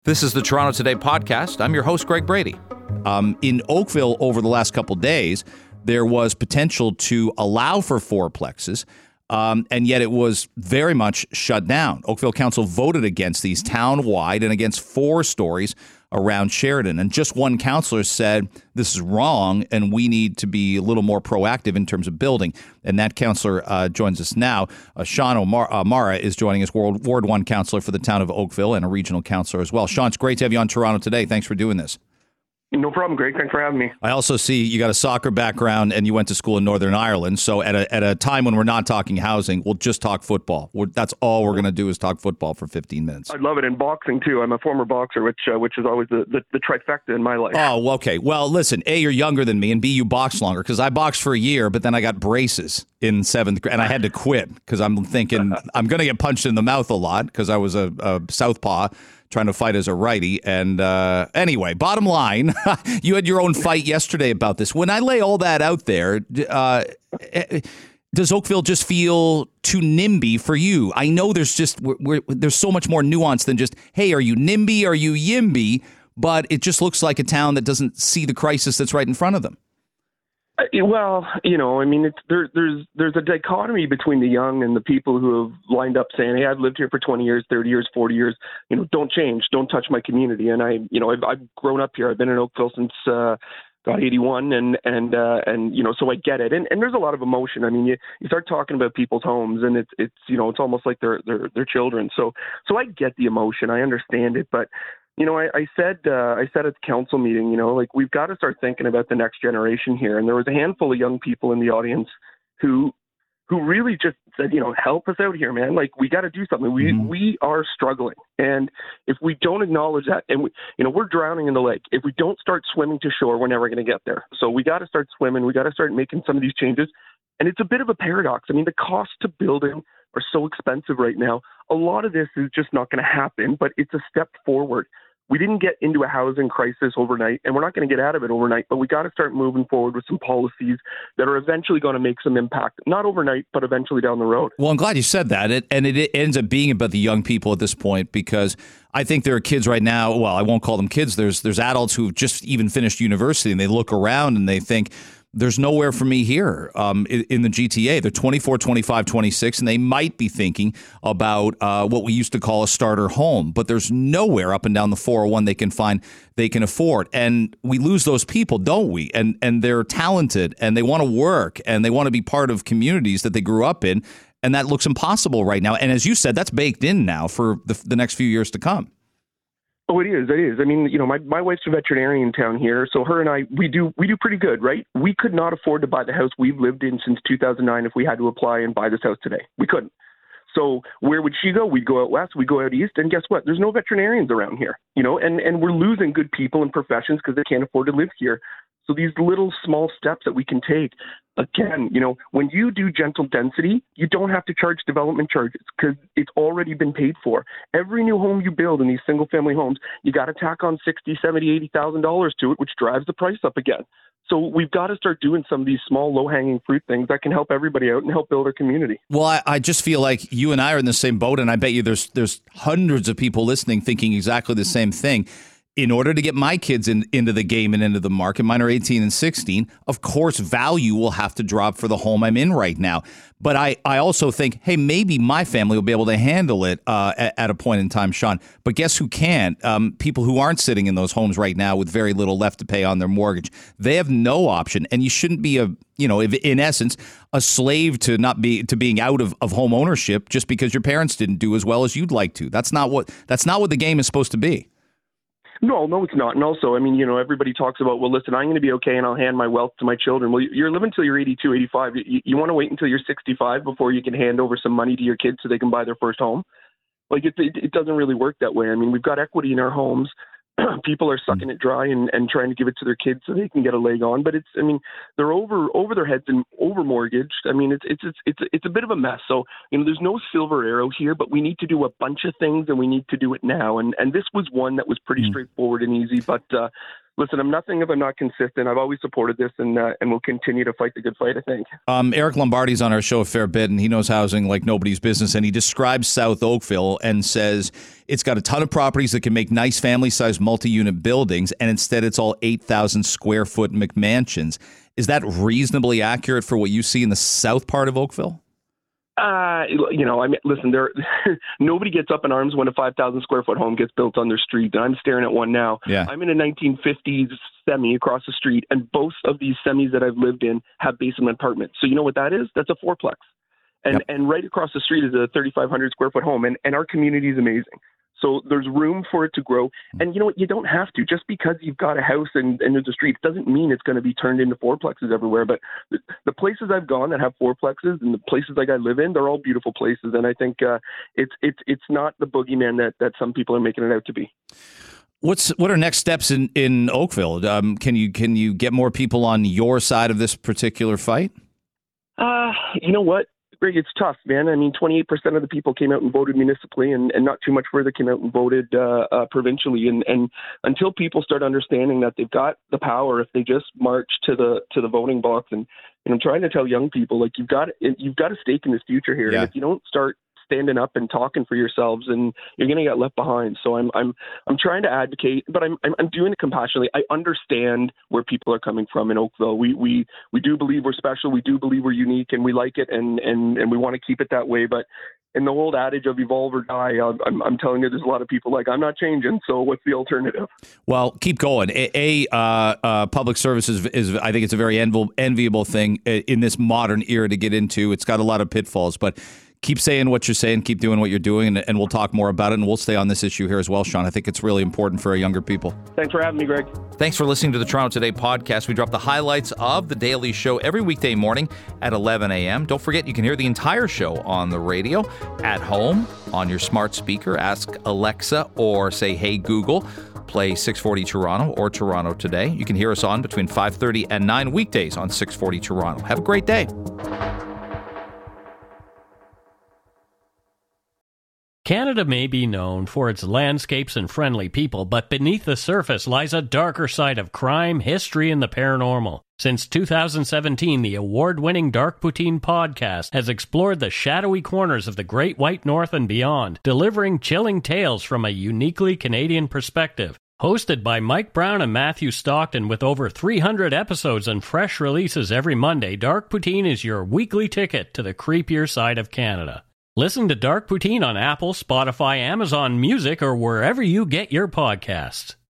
This is the Toronto Today podcast. I'm your host, Greg Brady. In Oakville over the last couple days, there was potential to allow for fourplexes, and yet it was very much shut down. Oakville Council voted against these town-wide and against 4 stories around Sheridan. And just one councillor said, this is wrong, and we need to be a little more proactive in terms of building. And that councillor joins us now. Sean O'Mara is joining us, Ward 1 councillor for the town of Oakville and a regional councillor as well. Sean, it's great to have you on Toronto Today. Thanks for doing this. No problem, Greg. Thanks for having me. I also see you got a soccer background and you went to school in Northern Ireland. So at a time when we're not talking housing, we'll just talk football. That's all we're going to do is talk football for 15 minutes. I love it. And boxing, too. I'm a former boxer, which is always the trifecta in my life. Oh, okay. Well, listen, A, you're younger than me, and B, you boxed longer, because I boxed for a year, but then I got braces in 7th grade, and I had to quit because I'm thinking I'm going to get punched in the mouth a lot because I was a southpaw trying to fight as a righty. And anyway, bottom line, you had your own fight yesterday about this. When I lay all that out there, does Oakville just feel too NIMBY for you? I know there's there's so much more nuance than just, hey, are you NIMBY? Are you YIMBY? But it just looks like a town that doesn't see the crisis that's right in front of them. Well, I mean, there's a dichotomy between the young and the people who have lined up saying, hey, I've lived here for 20 years, 30 years, 40 years, don't change, don't touch my community. And I've grown up here. I've been in Oakville since 81 and so I get it. And there's a lot of emotion. I mean, you start talking about people's homes and it's almost like they're children. So I get the emotion. I understand it, but I said at the council meeting, like we've got to start thinking about the next generation here. And there was a handful of young people in the audience who really just said, help us out here, man. Like we got to do something. We are struggling. And if we don't acknowledge that, and we're drowning in the lake, if we don't start swimming to shore, we're never going to get there. So we got to start swimming. We got to start making some of these changes. And it's a bit of a paradox. I mean, the cost to building are so expensive right now. A lot of this is just not going to happen, but it's a step forward. We didn't get into a housing crisis overnight, and we're not going to get out of it overnight, but we got to start moving forward with some policies that are eventually going to make some impact, not overnight, but eventually down the road. Well, I'm glad you said that. And it ends up being about the young people at this point, because I think there are kids right now, well, I won't call them kids. There's adults who've just even finished university, and they look around and they think, there's nowhere for me here in the GTA. They're 24, 25, 26, and they might be thinking about what we used to call a starter home, but there's nowhere up and down the 401 they can find they can afford. And we lose those people, don't we? And they're talented, and they want to work, and they want to be part of communities that they grew up in, and that looks impossible right now. And as you said, that's baked in now for the next few years to come. Oh, it is. It is. I mean, my wife's a veterinarian in town here, so her and I, we do pretty good, right? We could not afford to buy the house we've lived in since 2009 if we had to apply and buy this house today. We couldn't. So where would she go? We'd go out west, we'd go out east, and guess what? There's no veterinarians around here, and we're losing good people and professions because they can't afford to live here. So these little small steps that we can take, again, when you do gentle density, you don't have to charge development charges because it's already been paid for. Every new home you build in these single family homes, you got to tack on $60,000, $70,000, $80,000 to it, which drives the price up again. So we've got to start doing some of these small, low-hanging fruit things that can help everybody out and help build our community. Well, I just feel like you and I are in the same boat, and I bet you there's hundreds of people listening thinking exactly the same thing. In order to get my kids into the game and into the market, mine are 18 and 16, of course, value will have to drop for the home I'm in right now. But I also think, hey, maybe my family will be able to handle it at a point in time, Sean. But guess who can't? People who aren't sitting in those homes right now with very little left to pay on their mortgage. They have no option. And you shouldn't be in essence, a slave to being out of home ownership just because your parents didn't do as well as you'd like to. That's not what the game is supposed to be. No, it's not. And also, I mean, everybody talks about, well, listen, I'm going to be okay and I'll hand my wealth to my children. Well, you're living until you're 82, 85. You want to wait until you're 65 before you can hand over some money to your kids so they can buy their first home? Like, it doesn't really work that way. I mean, we've got equity in our homes. People are sucking it dry and trying to give it to their kids so they can get a leg on. But they're over their heads and over mortgaged. I mean, it's a bit of a mess. So, there's no silver arrow here, but we need to do a bunch of things and we need to do it now. And this was one that was pretty straightforward and easy. But listen, I'm nothing if I'm not consistent. I've always supported this, and we'll continue to fight the good fight, I think. Eric Lombardi's on our show a fair bit, and he knows housing like nobody's business, and he describes South Oakville and says it's got a ton of properties that can make nice family-sized multi-unit buildings, and instead it's all 8,000 square foot McMansions. Is that reasonably accurate for what you see in the south part of Oakville? Listen, nobody gets up in arms when a 5,000 square foot home gets built on their street. And I'm staring at one now. Yeah. I'm in a 1950s semi across the street, and both of these semis that I've lived in have basement apartments. So you know what that is? That's a fourplex. And right across the street is a 3,500 square foot home. And our community is amazing. So there's room for it to grow. And you know what? You don't have to. Just because you've got a house and there's a street doesn't mean it's going to be turned into fourplexes everywhere. But the places I've gone that have fourplexes and the places like I live in, they're all beautiful places. And I think it's not the boogeyman that some people are making it out to be. What are next steps in Oakville? Can you get more people on your side of this particular fight? You know what? Greg, it's tough, man. I mean, 28% of the people came out and voted municipally, and not too much further came out and voted provincially. And until people start understanding that they've got the power if they just march to the voting box, and I'm trying to tell young people, like, you've got a stake in this future here, yeah. And if you don't start standing up and talking for yourselves, and you're going to get left behind. So I'm trying to advocate, but I'm doing it compassionately. I understand where people are coming from in Oakville. We do believe we're special. We do believe we're unique, and we like it, and we want to keep it that way. But in the old adage of evolve or die, I'm telling you, there's a lot of people like, I'm not changing. So what's the alternative? Well, keep going. Public service is I think it's a very enviable thing in this modern era to get into. It's got a lot of pitfalls, but keep saying what you're saying, keep doing what you're doing, and we'll talk more about it, and we'll stay on this issue here as well, Sean. I think it's really important for our younger people. Thanks for having me, Greg. Thanks for listening to the Toronto Today podcast. We drop the highlights of The Daily Show every weekday morning at 11 a.m. Don't forget, you can hear the entire show on the radio, at home, on your smart speaker. Ask Alexa or say, hey, Google. Play 640 Toronto or Toronto Today. You can hear us on between 5:30 and 9 weekdays on 640 Toronto. Have a great day. Canada may be known for its landscapes and friendly people, but beneath the surface lies a darker side of crime, history, and the paranormal. Since 2017, the award-winning Dark Poutine podcast has explored the shadowy corners of the Great White North and beyond, delivering chilling tales from a uniquely Canadian perspective. Hosted by Mike Brown and Matthew Stockton with over 300 episodes and fresh releases every Monday, Dark Poutine is your weekly ticket to the creepier side of Canada. Listen to Dark Poutine on Apple, Spotify, Amazon Music, or wherever you get your podcasts.